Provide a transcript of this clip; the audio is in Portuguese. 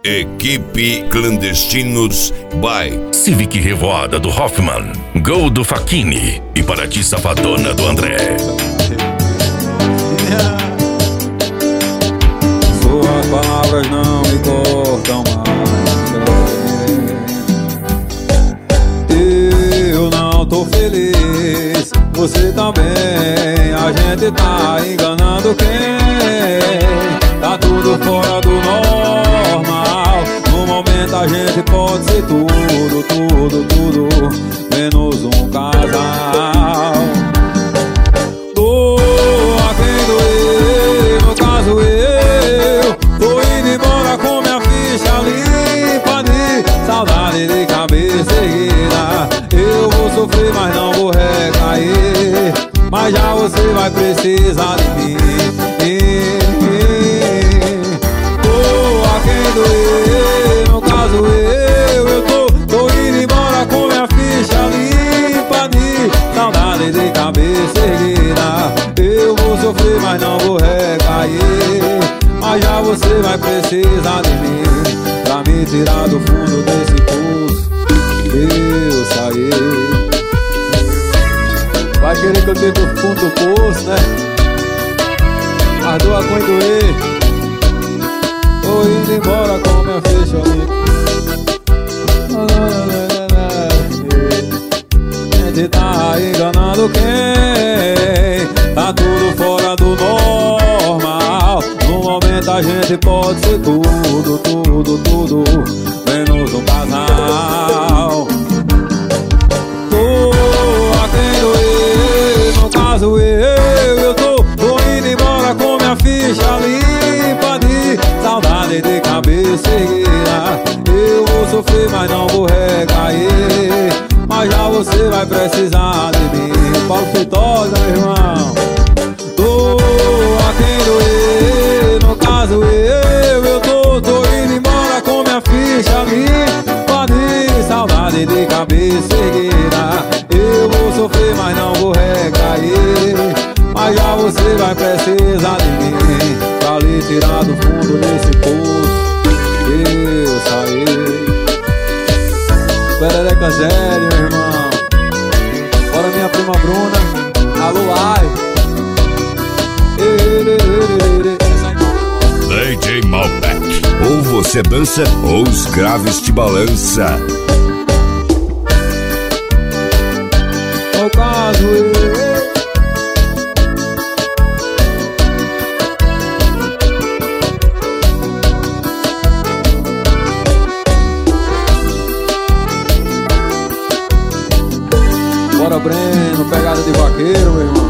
Equipe Clandestinos by Civic Revoada do Hoffman, Gol do Facchini e para ti Safadona do André. Suas palavras não me cortam mais. Eu não tô feliz, você também. A gente tá enganando quem? Tá tudo fora do normal. No momento a gente pode ser tudo, tudo, tudo, menos um casal. Doa quem doer, no caso eu. Tô indo embora com minha ficha limpa de saudade de cabeça erguida. Eu vou sofrer, mas não vou recair. Mas já você vai precisar de mim. Quem doer, no caso eu tô indo embora com minha ficha limpa de saudade de cabeça erguida. Eu vou sofrer, mas não vou recair. Mas já você vai precisar de mim pra me tirar do fundo desse poço. Eu saí. Vai querer que eu tire do fundo do poço, né? Mas doa quem doer. Tô indo embora com minha ficha limpa. A gente tá enganando quem? Tá tudo fora do normal. No momento a gente pode ser tudo, tudo, tudo, menos um casal. Doa quem doer, no caso eu tô indo embora com minha ficha limpa de saudade de cabeça erguida. Eu vou sofrer, mas não vou recair. Mas já você vai precisar de mim. Paulo Feitosa, meu irmão. Doa quem doer, no caso eu tô indo embora com minha ficha limpa de saudade de cabeça erguida. Eu vou sofrer, mas não vou recair. Mas já você vai precisar de mim pra lhe tirar do fundo desse poço. Eu saí. Perereca Zélio, meu irmão. Bora minha prima Bruna. Alô, ai. DJ Malbec. Ou você dança ou os graves te balança. No caso eu. Bora Breno, pegada de vaqueiro, meu irmão.